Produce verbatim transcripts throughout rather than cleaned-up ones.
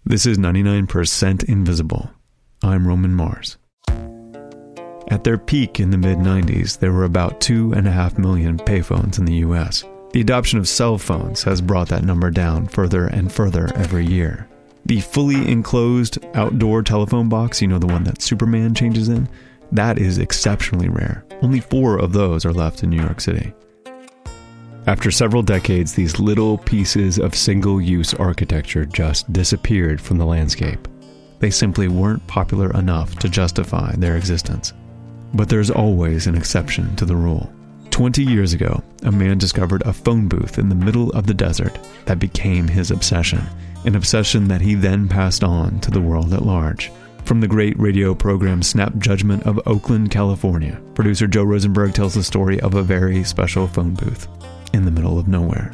This is ninety-nine percent Invisible. I'm Roman Mars. At their peak in the mid nineties, there were about two and a half million payphones in the U S. The adoption of cell phones has brought that number down further and further every year. The fully enclosed outdoor telephone box, you know, the one that Superman changes in, that is exceptionally rare. Only four of those are left in New York City. After several decades, these little pieces of single-use architecture just disappeared from the landscape. They simply weren't popular enough to justify their existence. But there's always an exception to the rule. Twenty years ago, a man discovered a phone booth in the middle of the desert that became his obsession, an obsession that he then passed on to the world at large. From the great radio program Snap Judgment of Oakland, California, producer Joe Rosenberg tells the story of a very special phone booth in the middle of nowhere.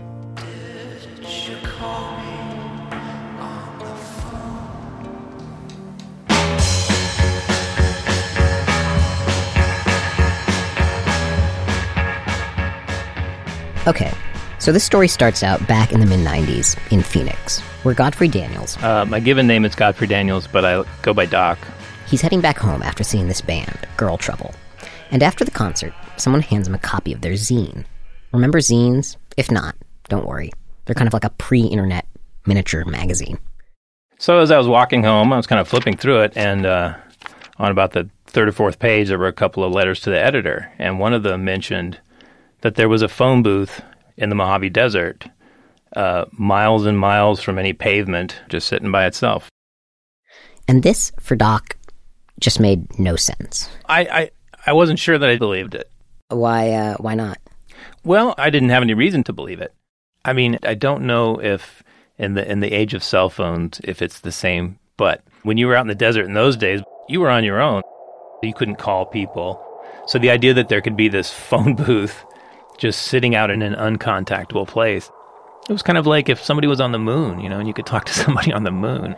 Okay, so this story starts out back in the mid nineties in Phoenix, where Godfrey Daniels... Uh, my given name is Godfrey Daniels, but I go by Doc. He's heading back home after seeing this band, Girl Trouble. And after the concert, someone hands him a copy of their zine. Remember zines? If not, don't worry. They're kind of like a pre-internet miniature magazine. So as I was walking home, I was kind of flipping through it, and uh, on about the third or fourth page, there were a couple of letters to the editor, and one of them mentioned that there was a phone booth in the Mojave Desert, uh, miles and miles from any pavement, just sitting by itself. And this, for Doc, just made no sense. I, I, I wasn't sure that I believed it. Why, uh, why not? Well, I didn't have any reason to believe it. I mean, I don't know if in the in the age of cell phones, if it's the same, but when you were out in the desert in those days, you were on your own. You couldn't call people. So the idea that there could be this phone booth just sitting out in an uncontactable place, it was kind of like if somebody was on the moon, you know, and you could talk to somebody on the moon.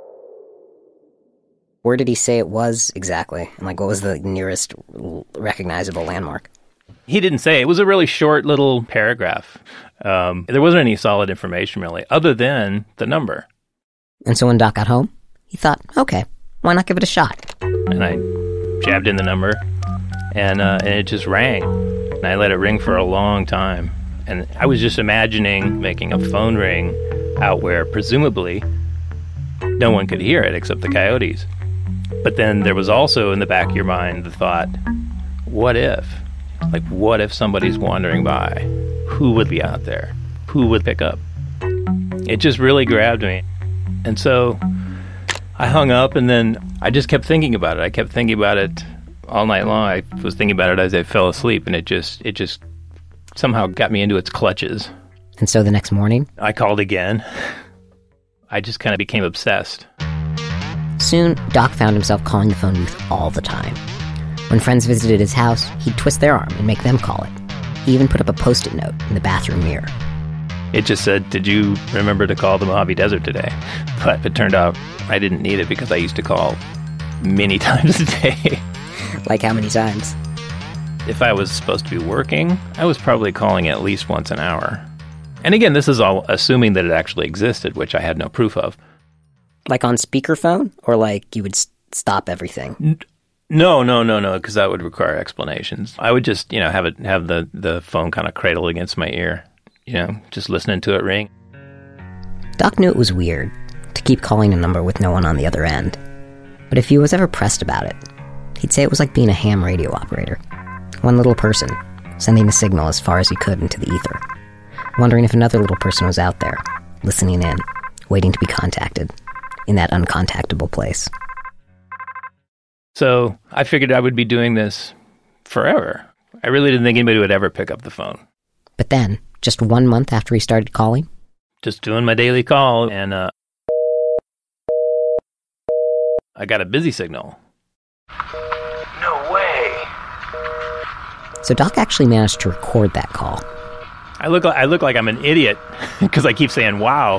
Where did he say it was exactly? And like, what was the nearest recognizable landmark? He didn't say. It was a really short little paragraph. Um, there wasn't any solid information, really, other than the number. And so when Doc got home, he thought, okay, why not give it a shot? And I jabbed in the number, and, uh, and it just rang. And I let it ring for a long time. And I was just imagining making a phone ring out where, presumably, no one could hear it except the coyotes. But then there was also in the back of your mind the thought, what if? Like, what if somebody's wandering by? Who would be out there? Who would pick up? It just really grabbed me. And so I hung up, and then I just kept thinking about it. I kept thinking about it all night long. I was thinking about it as I fell asleep, and it just it just somehow got me into its clutches. And so the next morning? I called again. I just kind of became obsessed. Soon, Doc found himself calling the phone booth all the time. When friends visited his house, he'd twist their arm and make them call it. He even put up a post-it note in the bathroom mirror. It just said, did you remember to call the Mojave Desert today? But it turned out I didn't need it because I used to call many times a day. Like how many times? If I was supposed to be working, I was probably calling at least once an hour. And again, this is all assuming that it actually existed, which I had no proof of. Like on speakerphone? Or like you would s- stop everything? N- no, no, no, no, because that would require explanations. I would just, you know, have it have the, the phone kind of cradled against my ear, you know, just listening to it ring. Doc knew it was weird to keep calling a number with no one on the other end. But if he was ever pressed about it, he'd say it was like being a ham radio operator. One little person, sending the signal as far as he could into the ether, wondering if another little person was out there, listening in, waiting to be contacted, in that uncontactable place. So I figured I would be doing this forever. I really didn't think anybody would ever pick up the phone. But then, just one month after he started calling, just doing my daily call, and uh, I got a busy signal. No way. So Doc actually managed to record that call. I look like, I look like I'm an idiot because I keep saying, wow.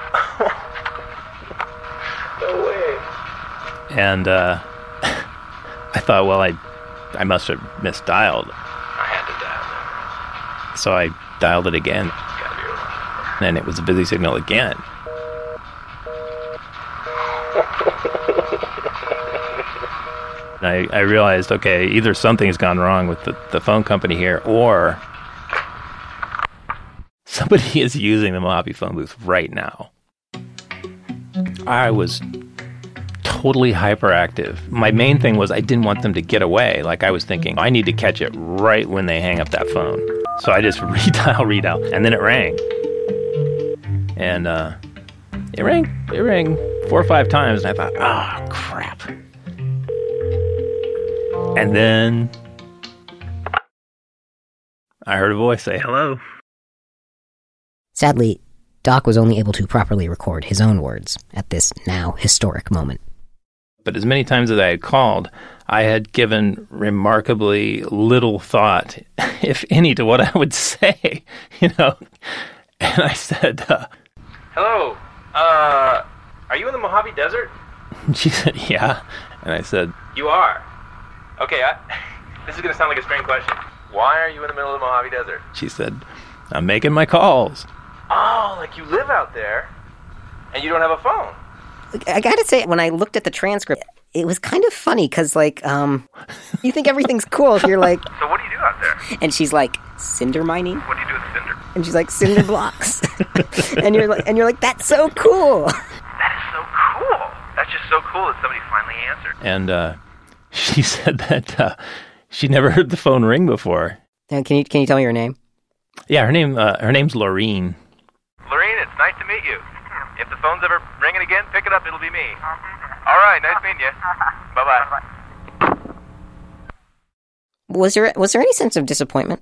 No way. And uh, I thought, well, I I must have misdialed. I had to dial it. So I dialed it again. And it was a busy signal again. I, I realized, okay, either something's gone wrong with the, the phone company here, or somebody is using the Mojave phone booth right now. I was totally hyperactive. My main thing was I didn't want them to get away. Like, I was thinking, I need to catch it right when they hang up that phone. So I just redial, redial, and then it rang. And uh, it rang, it rang four or five times, and I thought, oh, crap. And then I heard a voice say, hello. Sadly, Doc was only able to properly record his own words at this now historic moment. But as many times as I had called, I had given remarkably little thought, if any, to what I would say, you know. And I said, uh, hello, uh, are you in the Mojave Desert? And she said, yeah. And I said, you are? Okay, I, this is going to sound like a strange question. Why are you in the middle of the Mojave Desert? She said, I'm making my calls. Oh, like you live out there, and you don't have a phone. I gotta say, when I looked at the transcript, it was kind of funny, because, like, um, you think everything's cool if you're like... So what do you do out there? And she's like, cinder mining? What do you do with cinder? And she's like, cinder blocks. and you're like, and you're like, that's so cool. That is so cool. That's just so cool that somebody finally answered. And, uh, she said that, uh, she'd never heard the phone ring before. Uh, can you, can you tell me her name? Yeah, her name, uh, her name's Laureen. Lorene, it's nice to meet you. If the phone's ever ringing again, pick it up. It'll be me. All right, nice meeting you. Bye-bye. Was there was there any sense of disappointment?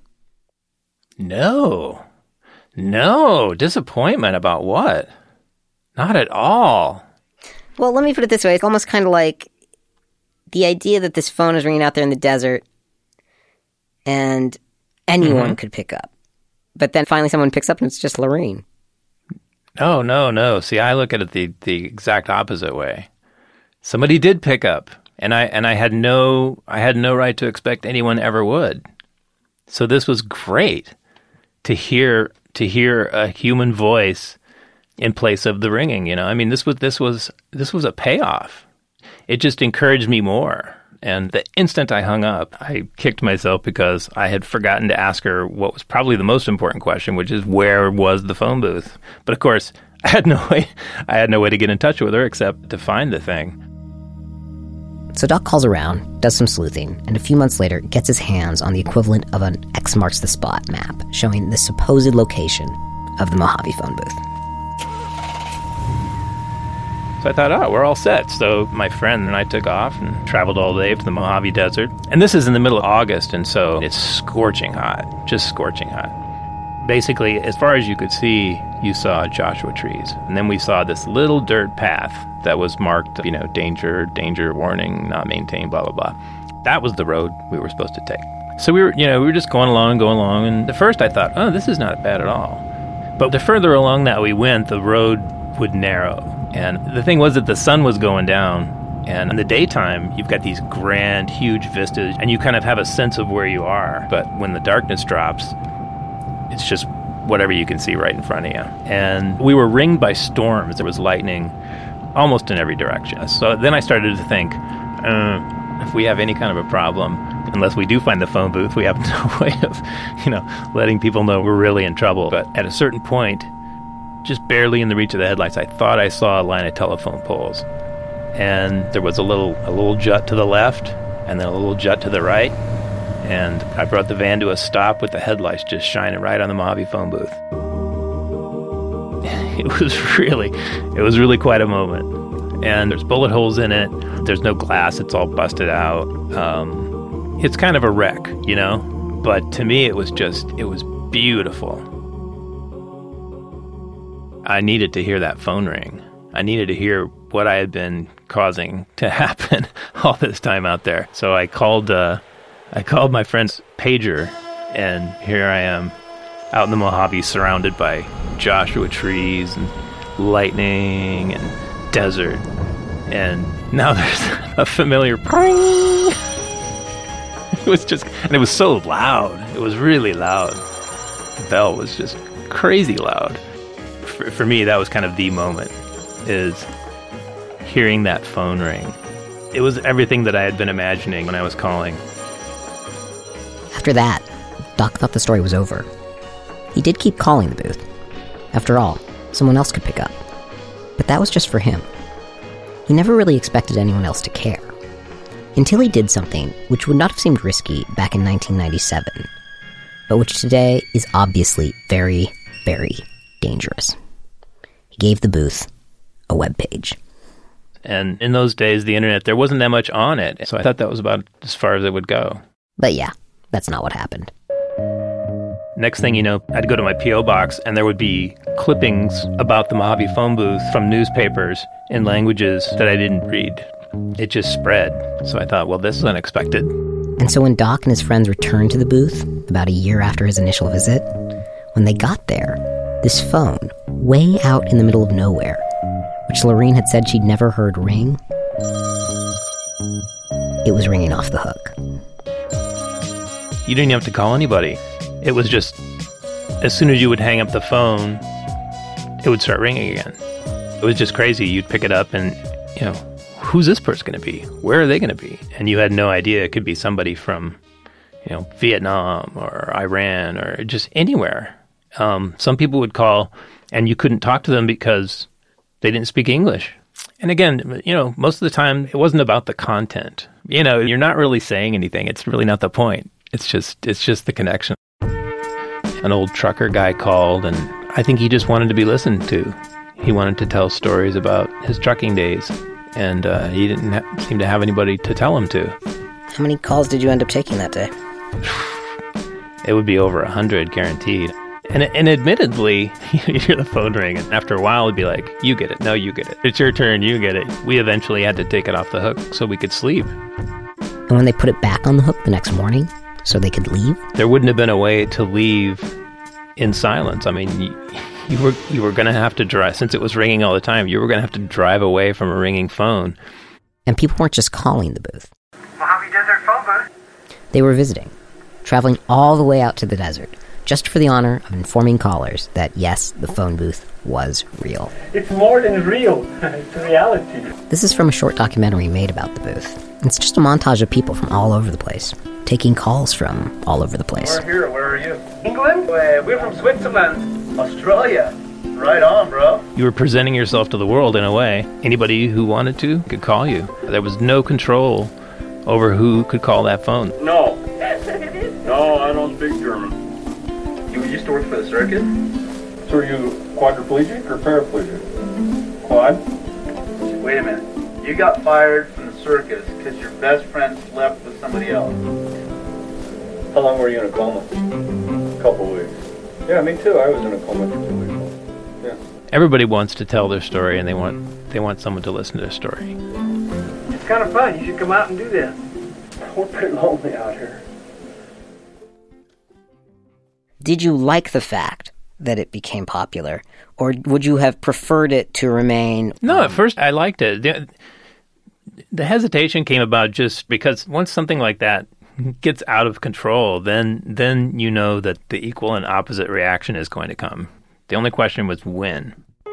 No. No. Disappointment about what? Not at all. Well, let me put it this way. It's almost kind of like the idea that this phone is ringing out there in the desert and anyone mm-hmm. could pick up. But then finally someone picks up and it's just Lorene. No, no, no. See, I look at it the, the exact opposite way. Somebody did pick up, and I and I had no I had no right to expect anyone ever would. So this was great to hear to hear a human voice in place of the ringing, you know. I mean, this was this was this was a payoff. It just encouraged me more. And the instant I hung up, I kicked myself because I had forgotten to ask her what was probably the most important question, which is where was the phone booth? But of course, I had no way I had no way to get in touch with her except to find the thing. So Doc calls around, does some sleuthing, and a few months later gets his hands on the equivalent of an X marks the spot map showing the supposed location of the Mojave phone booth. So I thought, oh, we're all set. So my friend and I took off and traveled all day to the Mojave Desert. And this is in the middle of August, and so it's scorching hot, just scorching hot. Basically, as far as you could see, you saw Joshua trees. And then we saw this little dirt path that was marked, you know, danger, danger, warning, not maintained, blah, blah, blah. That was the road we were supposed to take. So we were, you know, we were just going along, going along. And at first I thought, oh, this is not bad at all. But the further along that we went, the road would narrow. And the thing was that the sun was going down, and in the daytime, you've got these grand, huge vistas, and you kind of have a sense of where you are. But when the darkness drops, it's just whatever you can see right in front of you. And we were ringed by storms. There was lightning almost in every direction. So then I started to think, uh, if we have any kind of a problem, unless we do find the phone booth, we have no way of, you know, letting people know we're really in trouble. But at a certain point, just barely in the reach of the headlights, I thought I saw a line of telephone poles. And there was a little a little jut to the left, and then a little jut to the right. And I brought the van to a stop with the headlights just shining right on the Mojave phone booth. It was really, it was really quite a moment. And there's bullet holes in it. There's no glass. It's all busted out. Um, it's kind of a wreck, you know? But to me, it was just, it was beautiful. I needed to hear that phone ring. I needed to hear what I had been causing to happen all this time out there. So I called uh, I called my friend's pager, and here I am out in the Mojave surrounded by Joshua trees and lightning and desert. And now there's a familiar ping. It was just, and it was so loud. It was really loud. The bell was just crazy loud. For, for me, that was kind of the moment, is hearing that phone ring. It was everything that I had been imagining when I was calling. After that, Doc thought the story was over. He did keep calling the booth. After all, someone else could pick up. But that was just for him. He never really expected anyone else to care. Until he did something which would not have seemed risky back in nineteen ninety-seven, but which today is obviously very, very dangerous. He gave the booth a web page. And in those days, the internet, there wasn't that much on it, so I thought that was about as far as it would go. But yeah, that's not what happened. Next thing you know, I'd go to my P O box, and there would be clippings about the Mojave phone booth from newspapers in languages that I didn't read. It just spread. So I thought, well, this is unexpected. And so when Doc and his friends returned to the booth, about a year after his initial visit, when they got there, this phone, way out in the middle of nowhere, which Lorene had said she'd never heard ring, it was ringing off the hook. You didn't have to call anybody. It was just, as soon as you would hang up the phone, it would start ringing again. It was just crazy. You'd pick it up and, you know, who's this person going to be? Where are they going to be? And you had no idea. It could be somebody from, you know, Vietnam or Iran or just anywhere. Um, some people would call and you couldn't talk to them because they didn't speak English. And again, you know, most of the time it wasn't about the content. You know, you're not really saying anything. It's really not the point. It's just, it's just the connection. An old trucker guy called, and I think he just wanted to be listened to. He wanted to tell stories about his trucking days. And uh, he didn't ha- seem to have anybody to tell him to. How many calls did you end up taking that day? It would be over a hundred, guaranteed. And and admittedly, you hear the phone ring, and after a while, it'd be like, you get it, no, you get it. It's your turn, you get it. We eventually had to take it off the hook so we could sleep. And when they put it back on the hook the next morning, so they could leave? There wouldn't have been a way to leave in silence. I mean, you, you were you were going to have to drive, since it was ringing all the time, you were going to have to drive away from a ringing phone. And people weren't just calling the booth. Mojave Desert phone booth. They were visiting, traveling all the way out to the desert, just for the honor of informing callers that, yes, the phone booth was real. It's more than real. It's reality. This is from a short documentary made about the booth. It's just a montage of people from all over the place, taking calls from all over the place. We're here. Where are you? England? Uh, we're from Switzerland. Australia. Right on, bro. You were presenting yourself to the world in a way. Anybody who wanted to could call you. There was no control over who could call that phone. No. No, I don't speak German. You used to work for the circus? So are you quadriplegic or paraplegic? Quad? Wait a minute. You got fired from the circus because your best friend slept with somebody else. How long were you in a coma? A couple weeks. Yeah, me too. I was in a coma for two weeks. Yeah. Everybody wants to tell their story, and they want they want someone to listen to their story. It's kind of fun. You should come out and do this. We're pretty lonely out here. Did you like the fact that it became popular, or would you have preferred it to remain... No, at first I liked it. The, the hesitation came about just because once something like that gets out of control, then then you know that the equal and opposite reaction is going to come. The only question was when.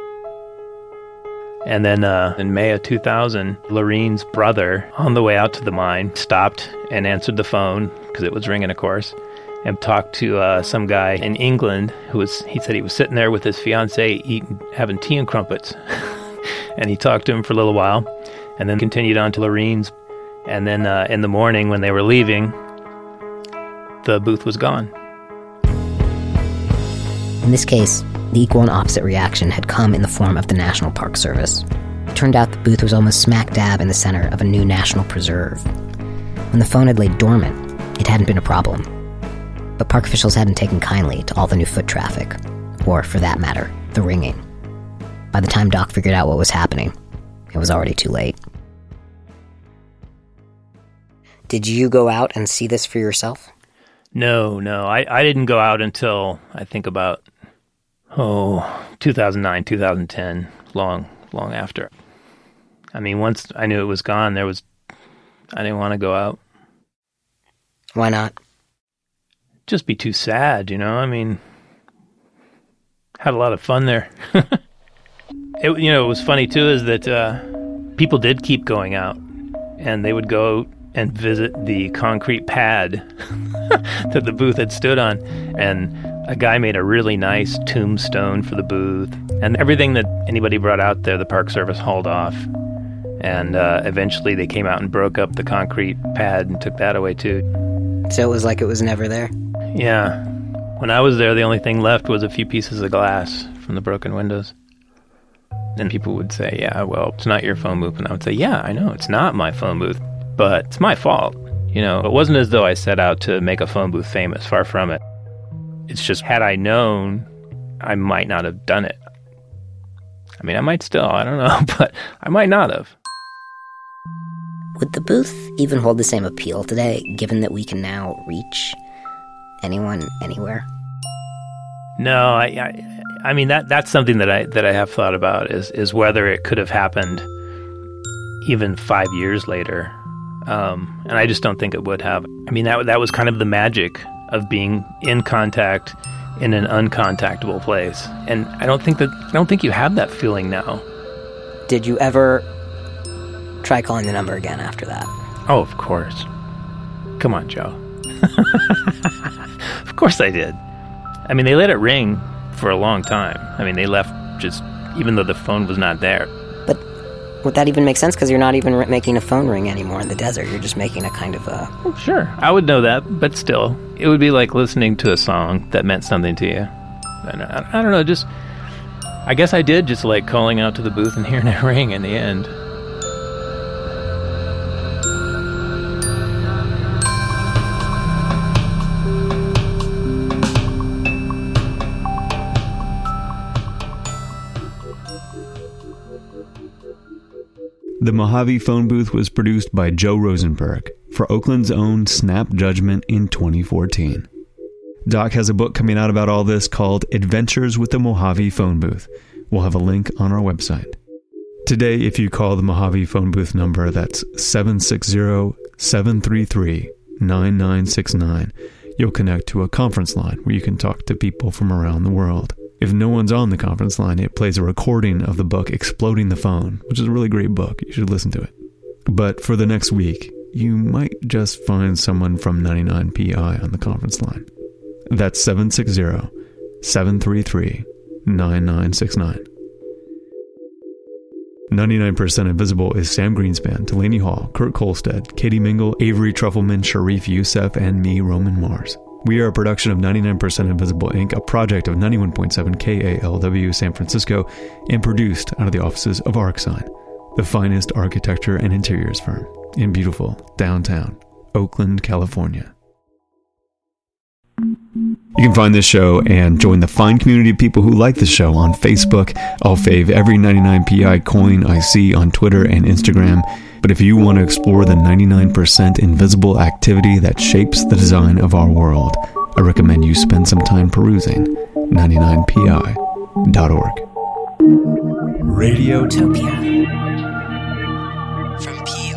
And then uh, in May of two thousand, Lorene's brother, on the way out to the mine, stopped and answered the phone, because it was ringing, of course, and talked to uh, some guy in England who was, he said he was sitting there with his fiancée eating, having tea and crumpets. And he talked to him for a little while and then continued on to Lorene's. And then uh, in the morning when they were leaving, the booth was gone. In this case, the equal and opposite reaction had come in the form of the National Park Service. It turned out the booth was almost smack dab in the center of a new national preserve. When the phone had laid dormant, it hadn't been a problem. But park officials hadn't taken kindly to all the new foot traffic, or, for that matter, the ringing. By the time Doc figured out what was happening, it was already too late. Did you go out and see this for yourself? No, no. I, I didn't go out until, I think about, oh, two thousand nine, two thousand ten, long, long after. I mean, once I knew it was gone, there was, I didn't want to go out. Why not? Just be too sad, you know? I mean, had a lot of fun there. It, you know, it was funny, too, is that uh, people did keep going out, and they would go and visit the concrete pad that the booth had stood on. And a guy made a really nice tombstone for the booth. And everything that anybody brought out there, the Park Service hauled off. And uh, eventually they came out and broke up the concrete pad and took that away too. So it was like it was never there? Yeah. When I was there, the only thing left was a few pieces of glass from the broken windows. And people would say, yeah, well, it's not your phone booth. And I would say, yeah, I know, it's not my phone booth, but it's my fault. You know, it wasn't as though I set out to make a phone booth famous, far from it. It's just, had I known, I might not have done it. I mean, I might still, I don't know, but I might not have. Would the booth even hold the same appeal today, given that we can now reach anyone, anywhere? No, I, I, I mean that that's something that I that I have thought about is is whether it could have happened even five years later, um, and I just don't think it would have. I mean that that was kind of the magic of being in contact in an uncontactable place, and I don't think that I don't think you have that feeling now. Did you ever try calling the number again after that? Oh, of course. Come on, Joe. Of course I did. I mean, they let it ring for a long time. I mean, they left just, even though the phone was not there. But would that even make sense? Because you're not even r- making a phone ring anymore in the desert. You're just making a kind of a... Well, sure, I would know that, but still, it would be like listening to a song that meant something to you. And I, I don't know, just... I guess I did just like calling out to the booth and hearing it ring in the end. The Mojave Phone Booth was produced by Joe Rosenberg for Oakland's own Snap Judgment in twenty fourteen. Doc has a book coming out about all this called Adventures with the Mojave Phone Booth. We'll have a link on our website. Today, if you call the Mojave Phone Booth number, that's seven six zero, seven three three, nine nine six nine, you'll connect to a conference line where you can talk to people from around the world. If no one's on the conference line, it plays a recording of the book Exploding the Phone, which is a really great book. You should listen to it. But for the next week, you might just find someone from ninety-nine P I on the conference line. That's seven six zero, seven three three, nine nine six nine. ninety-nine percent Invisible is Sam Greenspan, Delaney Hall, Kurt Kolstad, Katie Mingle, Avery Trufelman, Sharif Youssef, and me, Roman Mars. We are a production of ninety-nine percent Invisible Incorporated, a project of ninety-one point seven K A L W San Francisco, and produced out of the offices of ArcSign, the finest architecture and interiors firm in beautiful downtown Oakland, California. You can find this show and join the fine community of people who like the show on Facebook. I'll fave every ninety-nine P I coin I see on Twitter and Instagram. But if you want to explore the ninety-nine percent invisible activity that shapes the design of our world, I recommend you spend some time perusing ninety-nine P I dot org. Radiotopia from P